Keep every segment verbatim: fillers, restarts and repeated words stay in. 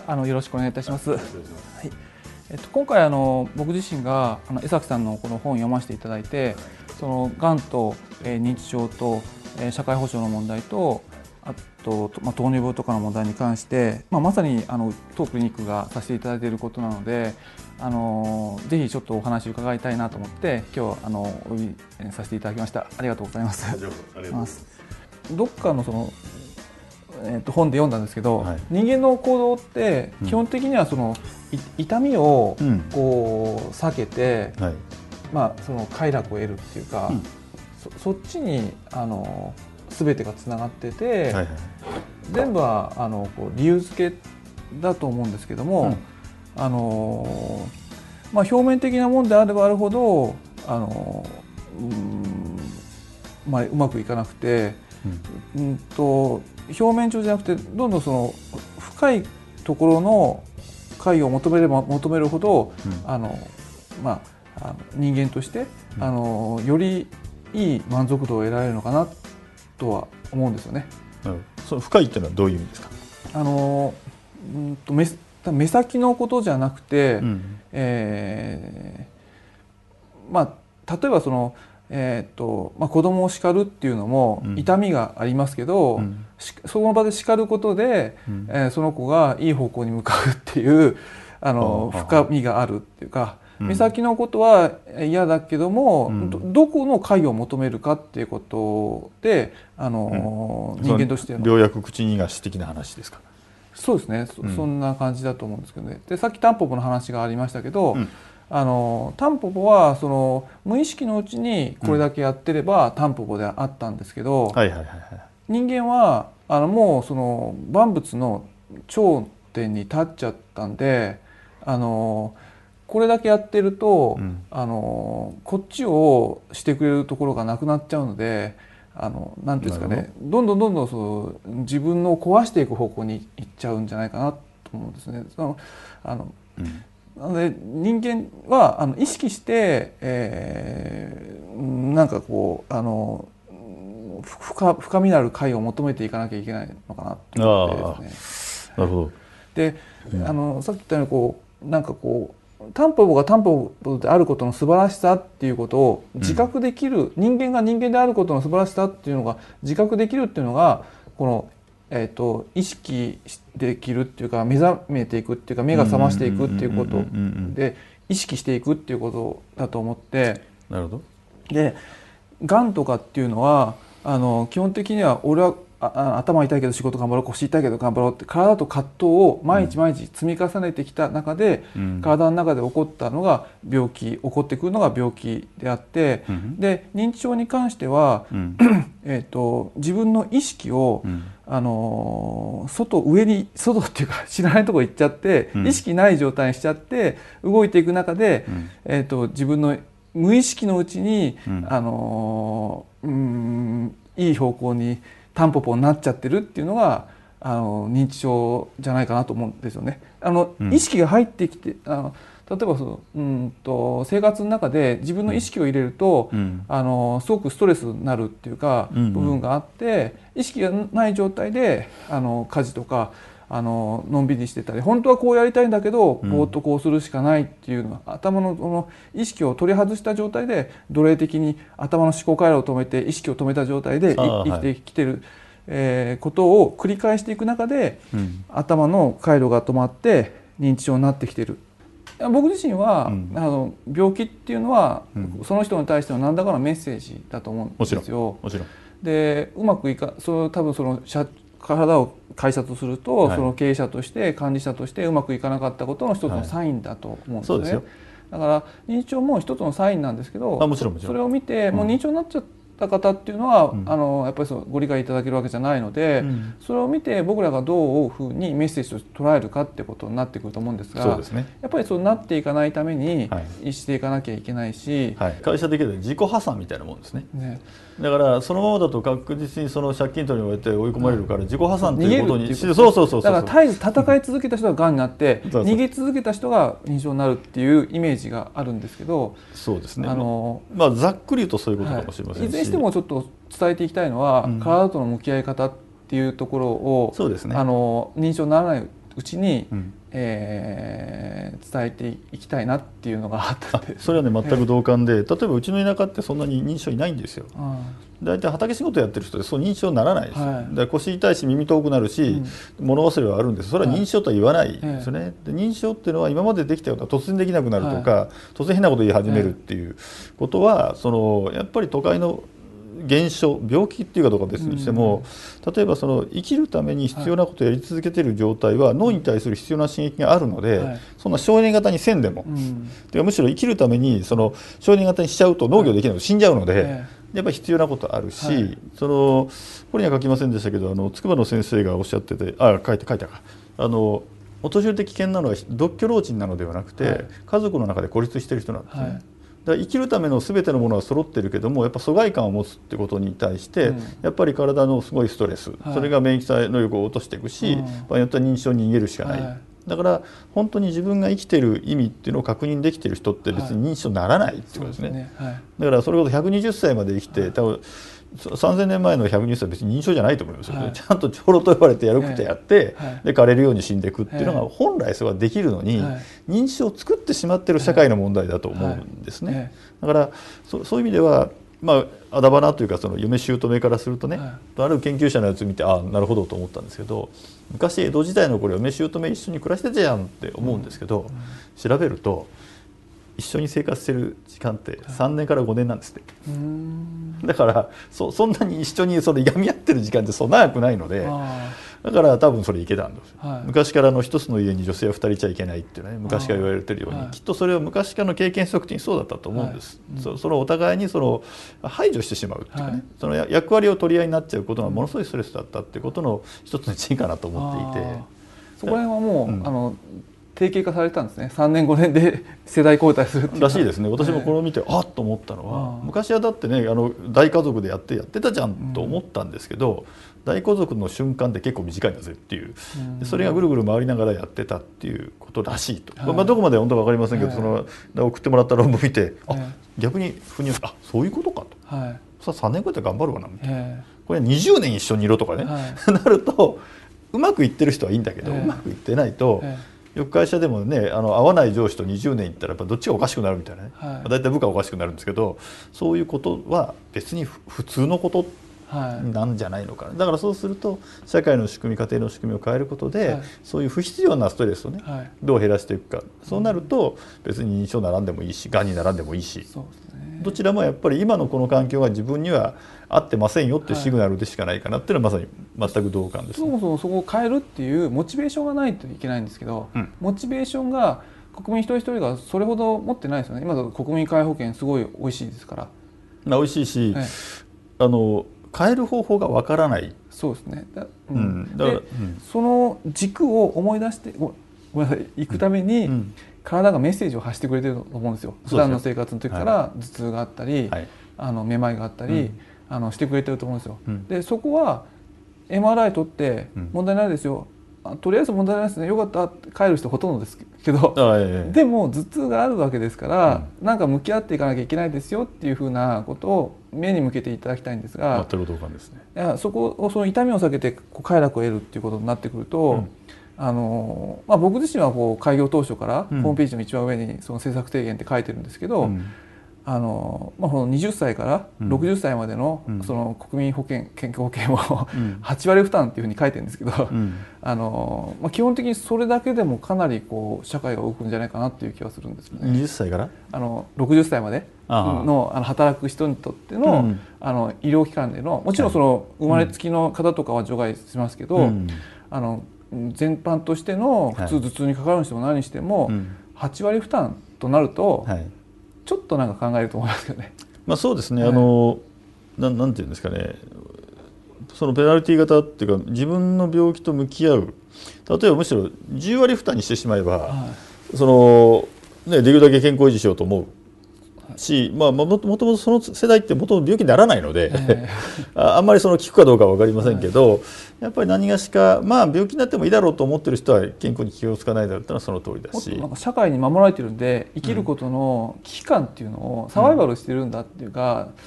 はあのよろしくお願いいたします。はい、えっと、今回あの僕自身があの江崎さんのこの本を読ませていただいて、そのがんと、えー、認知症と、えー、社会保障の問題と、あと、まあ、糖尿病とかの問題に関して、まあ、まさにあの当クリニックがさせていただいていることなので、あのぜひちょっとお話を伺いたいなと思って今日あのお呼びさせていただきました。ありがとうございます。 ありがとうございます。 どっかのそのえー、と本で読んだんですけど、はい、人間の行動って基本的にはその、うん、痛みをこう避けて、うん、はい、まあ、その快楽を得るっていうか、うん、そ, そっちにあの全てがつながってて、はいはい、全部はあのこう理由付けだと思うんですけども、うん、あのまあ、表面的なものであればあるほどあの、うんまあ、うまくいかなくて、うん、うんと表面上じゃなくてどんどんその深いところの解を求めれば求めるほど、うん、あのまあ、あの人間として、うん、あのよりいい満足度を得られるのかなとは思うんですよね。 うん、その深いっていうのはどういう意味ですか？ あのうんと 目, 目先のことじゃなくて、うん、えー、まあ例えばそのえーとまあ、子供を叱るっていうのも痛みがありますけど、うん、その場で叱ることで、うん、えー、その子がいい方向に向かうっていうあの深みがあるっていうか、うん、目先のことは嫌だけども、うん、ど, どこの解を求めるかっていうことであの、うん、人間としての良薬口にがし的な話ですか？ そうですね、うん、そんな感じだと思うんですけどね。でさっきタンポポの話がありましたけど、うん、あのタンポポはその無意識のうちにこれだけやってれば、うん、タンポポであったんですけど、はいはいはいはい、人間はあのもうその万物の頂点に立っちゃったんで、あのこれだけやってると、うん、あのこっちをしてくれるところがなくなっちゃうので、あのなんていうんですかね、どんどんどんどんその自分を壊していく方向にいっちゃうんじゃないかなと思うんですね。そのあの、うんなので人間はあの意識して、えー、なんかこうあの 深, 深みのある解を求めていかなきゃいけないのかなと思ってですね。 なるほど。 で、うん、あのさっき言ったようにこうなんかこうタンポポがタンポポであることの素晴らしさっていうことを自覚できる、うん、人間が人間であることの素晴らしさっていうのが自覚できるっていうのがこのえー、と意識できるっていうか目覚めていくっていうか目が覚ましていくっていうことで意識していくっていうことだと思って、 なるほど。 でがんとかっていうのはあの基本的には俺はあ頭痛いけど仕事頑張ろう、腰痛いけど頑張ろうって体と葛藤を毎日毎日積み重ねてきた中で、うん、体の中で起こったのが病気起こってくるのが病気であって、うん、で認知症に関しては、うん、えーと自分の意識を、うん、あの外上に外っていうか知らないところ行っちゃって、うん、意識ない状態にしちゃって動いていく中で、うんえーと自分の無意識のうちに、うん、あのうんいい方向にタンポポになっちゃってるっていうのがあの認知症じゃないかなと思うんですよね。あの、うん、意識が入ってきてあの例えばそのうんと生活の中で自分の意識を入れると、うん、あのすごくストレスになるっていうか、うんうん、部分があって意識がない状態であの家事とかあののんびりしてたり本当はこうやりたいんだけどぼーっとこうするしかないっていうのは、うん、頭のその意識を取り外した状態で奴隷的に頭の思考回路を止めて意識を止めた状態で生きてきてる、はいえー、ことを繰り返していく中で、うん、頭の回路が止まって認知症になってきてる。僕自身は、うん、あの病気っていうのは、うん、その人に対しての何らかのメッセージだと思うんですよ。 もちろんでうまくいかそ多分その体を会社とすると、はい、その経営者として管理者としてうまくいかなかったことの一つのサインだと思うんですね。はい、そうですよ。だから認知症も一つのサインなんですけど、 あもちろんもちろんそれを見て、うん、もう認知症になっちゃった方っていうのは、うん、あのやっぱりそうご理解いただけるわけじゃないので、うん、それを見て僕らがどういうふうにメッセージとして捉えるかってことになってくると思うんですが、 そうですね、 やっぱりそうなっていかないために、はい、していかなきゃいけないし、 はい、会社的には自己破産みたいなもんですね。ねだからそのままだと確実にその借金取りに追えて追い込まれるから、自己破産っていうことにそうそうそうそうだから絶えず戦い続けた人ががんになって逃げ続けた人が認知症になるっていうイメージがあるんですけど、 そうですね、あの、まあ、ざっくり言うとそういうことかもしれませんし、 はい、いずれにしてもちょっと伝えていきたいのは、うん、体との向き合い方っていうところを、 そうですね、 あの認知症にならないうちに、 うん、 えー、伝えていきたいなっていうのがあったんで。 それはね全く同感で、例えばうちの田舎ってそんなに認知症いないんですよ。大体畑仕事やってる人でそう認知症にならないです、はい、だから腰痛いし耳遠くなるし、うん、物忘れはあるんです。それは認知症とは言わないですよね、はい、で認知症っていうのは今までできたような突然できなくなるとか、はい、突然変なこと言い始めるっていうことは、そのやっぱり都会の現象、病気っていうかどうか別にしても、うん、例えばその生きるために必要なことをやり続けている状態は脳に対する必要な刺激があるので、はい、そんな省エネ型にせんでも、うん、てかむしろ生きるためにその省エネ型にしちゃうと農業できないと死んじゃうので、はい、やっぱり必要なことあるし、はい、そのここには書きませんでしたけど、あの筑波の先生がおっしゃってて、あ書いて書いたかあのお年寄りで危険なのは独居老人なのではなくて、はい、家族の中で孤立している人なんですね。はい、だから生きるための全てのものは揃ってるけども、やっぱ疎外感を持つってことに対して、うん、やっぱり体のすごいストレス、はい、それが免疫能力を落としていくし、うん、場合によっては認知症に逃げるしかない、はい、だから本当に自分が生きてる意味っていうのを確認できてる人って別に認知症にならないっていうことですね。はい、そうですね。はい、だからそれこそひゃくにじゅっさいまで生きて、多分さんぜんねんまえのひゃくにじゅっさいは別に認知症じゃないと思いますよ、はい、ちゃんと長老と呼ばれてやるくてやって、はい、で枯れるように死んでいくっていうのが本来それはできるのに、はい、認知症を作ってしまっている社会の問題だと思うんですね。はいはい、だから そ, そういう意味では、まあ、あだ花というかその嫁姑からするとね、はい、ある研究者のやつ見てああなるほどと思ったんですけど、昔江戸時代の頃嫁姑一緒に暮らしてたじゃんって思うんですけど、うんうん、調べると一緒に生活してる時間ってさんねんからごねんなんですって。うーんだから そ, そんなに一緒にそのいがみ合ってる時間ってそんな長くないので、だから多分それいけたんです、はい、昔からの一つの家に女性はふたりいちゃいけないっていうね、昔から言われてるように、きっとそれは昔からの経験則的にそうだったと思うんです、はい、そ, そのお互いにその排除してしまうっていうかね、はい、その役割を取り合いになっちゃうことがものすごいストレスだったっていうことの一つの一因かなと思っていて、 そこら辺はもう、うん、あの定型化されたんですね。さんねんごねんで世代交代するっていうらしいですね。私もこれを見て、えー、あっと思ったのは、昔はだってねあの大家族でやってやってたじゃんと思ったんですけど、うん、大家族の瞬間って結構短いんだぜっていう、うん、それがぐるぐる回りながらやってたっていうことらしいと、はい、まあ、どこまで本当か分かりませんけど、はい、その送ってもらった論文見て、はい、あ逆に腑に落ちた、あそういうことかと、はい、さあさんねんごやって頑張るわなみたいな、はい、これにじゅうねん一緒にいろとかね、はい、なるとうまくいってる人はいいんだけど、はい、うまくいってないと、はい、よく会社でもねあの合わない上司とにじゅうねんいったらやっぱどっちがおかしくなるみたいなね、はい、まあ、大体部下がおかしくなるんですけど、そういうことは別に普通のことなんじゃないのかな、はい、だからそうすると社会の仕組み家庭の仕組みを変えることで、はい、そういう不必要なストレスをね、はい、どう減らしていくか、そうなると別に認知症にならんでもいいしがんにならんでもいいし、そうですね、どちらもやっぱり今のこの環境が自分には合ってませんよっていうシグナルでしかないかなっていうのはまさに全く同感です、ね、 そもそもそこを変えるっていうモチベーションがないといけないんですけど、うん、モチベーションが国民一人一人がそれほど持ってないですよね。今の国民皆保険すごい美味しいですから、 まあ、美味しいし、はい、あの変える方法がわからない。 そうですね。だ、うん、だから、うん、その軸を思い出してごめんなさいいくために、うんうん、体がメッセージを発してくれてると思うんですよ。普段の生活の時から頭痛があったり、はい、あのめまいがあったり、うん、あのしてくれてると思うんですよ。うん、でそこは エムアールアイ 取って問題ないですよ、うん、とりあえず問題ないですね、よかったって帰る人ほとんどですけど、ええ、でも頭痛があるわけですから、うん、なんか向き合っていかなきゃいけないですよっていうふうなことを目に向けていただきたいんですが、 全く同感ですね。 いやそこをその痛みを避けてこう快楽を得るっていうことになってくると、うん、あのまあ、僕自身はこう開業当初からホームページの一番上にその政策提言って書いてるんですけど、うん、あのまあ、このはたちからろくじゅっさいまで の,、うん、その国民保険健康保険をはちわり負担っていうふうに書いてるんですけど、うん、あのまあ、基本的にそれだけでもかなりこう社会が動くんじゃないかなっていう気がするんですよね。 はたちからあのろくじゅっさいまで の, あの働く人にとって の,、うん、あの医療機関でのもちろんその生まれつきの方とかは除外しますけど、うん、あの全般としての普通頭痛にかかるにしても何にしてもはちわり負担となると、はい、ちょっとなんか考えると思いますけどね。 まあそうですね、はい、あの な, なんていうんですかね、そのペナルティ型っていうか自分の病気と向き合う、例えばむしろじゅうわり負担にしてしまえば、はい、そのね、できるだけ健康維持しようと思うし、まあ、も, もともとその世代ってもともと病気にならないので、えー、あんまりその効くかどうかは分かりませんけど、はい、やっぱり何がしか、まあ、病気になってもいいだろうと思ってる人は健康に気をつかないだろうというのはその通りだし、 なんか社会に守られてるんで生きることの危機感っていうのをサバイバルしてるんだっていうか、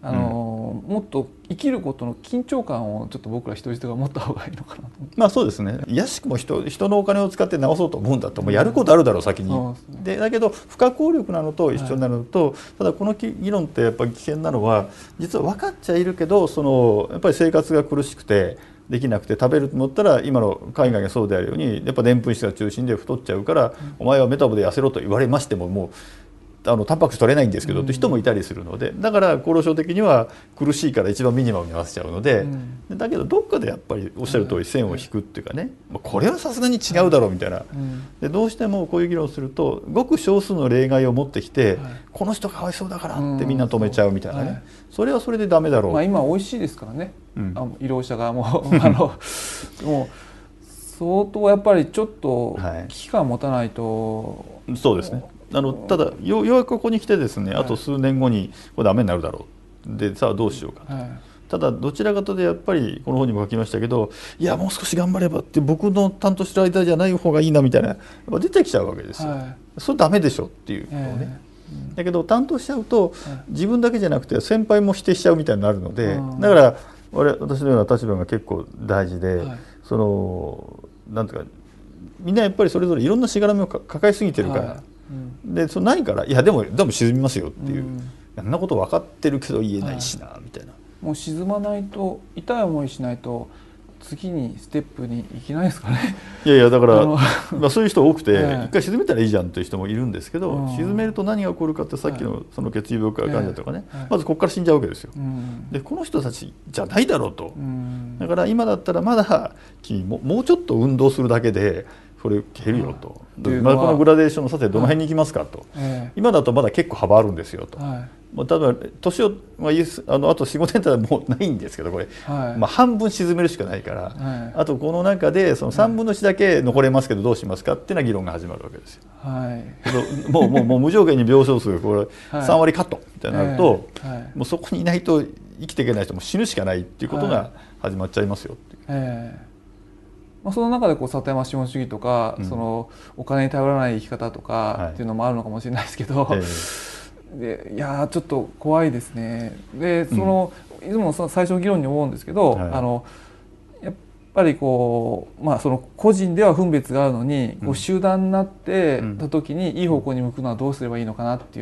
あの、うん、もっと生きることの緊張感をちょっと僕ら人々が持った方がいいのかなと。 まあそうですね。いやしくも 人, 人のお金を使って直そうと思うんだともうやることあるだろう先に。うん、でだけど不可抗力なのと一緒になるのと、はい、ただこの議論ってやっぱり危険なのは実は分かっちゃいるけどそのやっぱり生活が苦しくてできなくて食べると思ったら今の海外がそうであるようにやっぱでんぷん質が中心で太っちゃうから、うん、お前はメタボで痩せろと言われましてももうあのタンパク質取れないんですけどって人もいたりするので、だから厚労省的には苦しいから一番ミニマムに合わせちゃうので、うん、だけどどっかでやっぱりおっしゃる通り線を引くっていうかね、うん、これはさすがに違うだろうみたいな、うん、でどうしてもこういう議論をするとごく少数の例外を持ってきて、はい、この人かわいそうだからってみんな止めちゃうみたいなね、うんはい、それはそれでダメだろう、 まあ、今美味しいですからね、うん、あの医療者がもうあのもう相当やっぱりちょっと危機感を持たないと、 はい、そうですね。あのただ よ, ようやくここに来てですね、はい、あと数年後にこれダメになるだろうでさあどうしようかと、はい、ただどちらかというとやっぱりこの本にも書きましたけどいやもう少し頑張ればって僕の担当してる間じゃない方がいいなみたいな出てきちゃうわけですよ、はい、それダメでしょっていうのをね、えーうん、だけど担当しちゃうと自分だけじゃなくて先輩も否定しちゃうみたいになるので、だから私のような立場が結構大事で、はい、そのなんていうかみんなやっぱりそれぞれいろんなしがらみを抱えすぎてるから、はいうん、でそのないからいやでもでも沈みますよっていう、うん、あんなこと分かってるけど言えないしな、はい、みたいな。 もう沈まないと痛い思いしないと次にステップに行けないですかね。 いやいやだからまあそういう人多くて、はい、一回沈めたらいいじゃんという人もいるんですけど、うん、沈めると何が起こるかってさっきのその血流病患者とかね、はい、まずここから死んじゃうわけですよ、うん、でこの人たちじゃないだろうと、うん、だから今だったらまだ君ももうちょっと運動するだけでこれ減るよと、まあ、このグラデーションのさてどの辺に行きますかと、はい、今だとまだ結構幅あるんですよと、はい、まあ、例えば年を、まあ、あのあと よん,ご 年経ったらもうないんですけどこれ、はい、まあ、半分沈めるしかないから、はい、あとこの中でそのさんぶんのいちだけ残れますけどどうしますかっていうような議論が始まるわけですよ、はい、もうもうもう無条件に病床数これさんわりカットみたいになると、はいはい、もうそこにいないと生きていけない人も死ぬしかないっていうことが始まっちゃいますよっていう、はい、 まあ、その中でこう里山資本主義とか、うん、そのお金に頼らない生き方とかっていうのもあるのかもしれないですけど、はい、でいやちょっと怖いですね。でその、うん、いつもその最初の議論に思うんですけど、はい、あのやっぱりこう、まあ、その個人では分別があるのに、うん、こう集団になってた時にいい方向に向くのはどうすればいいのかなっていう。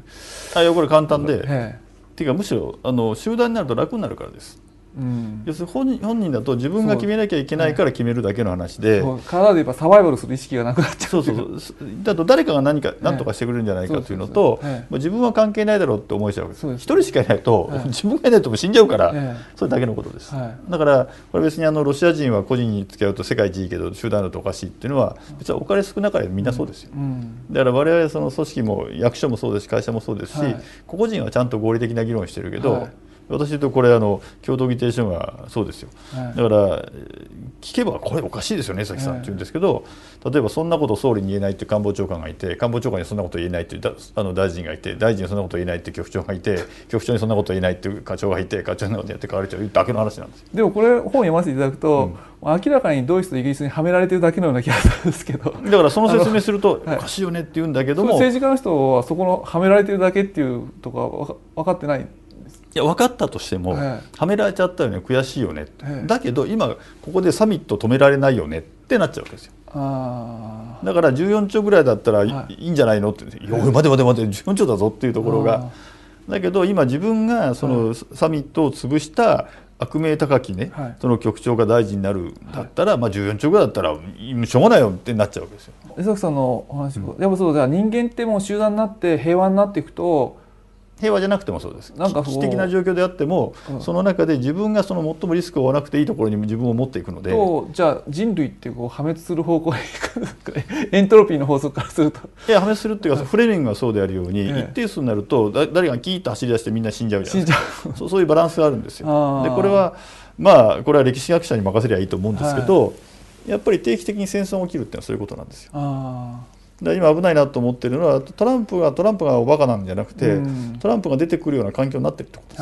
あ、いやこれ簡単で、ええ、っていうかむしろあの集団になると楽になるからです。うん、要するに本人、本人だと自分が決めなきゃいけないから決めるだけの話で、 体で言えばサバイバルする意識がなくなっちゃう。 そうそうそう。だと誰かが何か何とかしてくれるんじゃないかというのと、自分は関係ないだろうって思いちゃうわけです。一人しかいないと、はい、自分がいないともう死んじゃうから、はい、それだけのことです。はい、だからこれ別にあのロシア人は個人に付き合うと世界一いいけど集団だとおかしいっていうのは実はお金少なからみんなそうですよ。うんうん、だから我々その組織も役所もそうですし会社もそうですし、はい、個々人はちゃんと合理的な議論してるけど。はい、私言うとこれあの共同議定書がそうですよ、はい、だから聞けばこれおかしいですよね崎さんって言うんですけど、例えばそんなこと総理に言えないって官房長官がいて官房長官にそんなこと言えないっていうあの大臣がいて大臣にそんなこと言えないって局長がいて局長にそんなこと言えないっていう課長がいて課長にそんなことやって変われちゃうだけの話なんですよ。 でもこれ本読ませていただくと、うん、明らかにドイツとイギリスにはめられてるだけのような気がするんですけど、 だからその説明するとおかしいよねって言うんだけども、 政治家の人はそこのはめられてるだけっていうとか分かってない。 いや分かったとしても、はい、はめられちゃったよね悔しいよね、はい、だけど今ここでサミット止められないよねってなっちゃうわけですよ。あだからじゅうよんちょうぐらいだったらいいんじゃないのって、はい、いや待て待て待てじゅうよんちょうだぞっていうところが、だけど今自分がそのサミットを潰した悪名高きね、はい、その局長が大臣になるんだったら、はい、まあじゅうよんちょうぐらいだったらしょうがないよってなっちゃうわけですよ。 江崎さんのお話、うん、やっぱそうじゃあ人間ってもう集団になって平和になっていくと、 平和じゃなくてもそうです。なんか危機的な状況であっても、うん、その中で自分がその最もリスクを負わなくていいところに自分を持っていくので、 とじゃあ人類ってこう破滅する方向にエントロピーの法則からするといや破滅するっていうか、はい、フレミングがそうであるように、ええ、一定数になるとだ誰がキーッと走り出してみんな死んじゃうじゃないですか。そう、そういうバランスがあるんですよ。でこれはまあこれは歴史学者に任せりゃいいと思うんですけど、はい、やっぱり定期的に戦争が起きるっていうのはそういうことなんですよ。あだ今危ないなと思っているのはトランプがトランプがおバカなんじゃなくて、うん、トランプが出てくるような環境になっているってことです。はい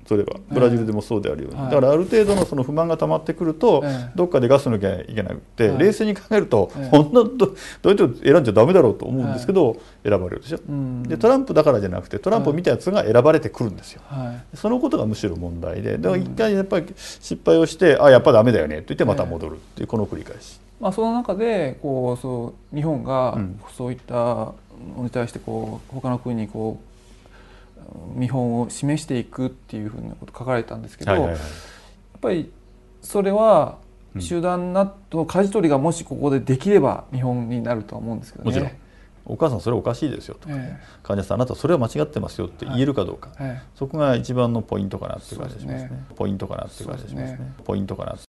それはブラジルでもそうであるように、だからある程度のその不満が溜まってくると、どっかでガス抜きゃいけなくて、冷静に考えると、こんなど大統領選んじゃダメだろうと思うんですけど、選ばれるでしょ。でトランプだからじゃなくて、トランプを見たやつが選ばれてくるんですよ。そのことがむしろ問題で、だから一回やっぱり失敗をして、あやっぱダメだよねと言ってまた戻るっていうこの繰り返し。 まあその中でこうそう日本がそういったのに対してこう他の国にこう見本を示していくっていうふうなこと書かれたんですけど、やっぱりそれは集団納豆の舵取りがもしここでできれば見本になるとは思うんですけどね。 もちろんお母さんそれおかしいですよとか、ええ、患者さんあなたそれは間違ってますよって言えるかどうか、はい、そこが一番のポイントかなっていう感じがしますね。ポイントかなっていう感じがしますね。ポイントかな。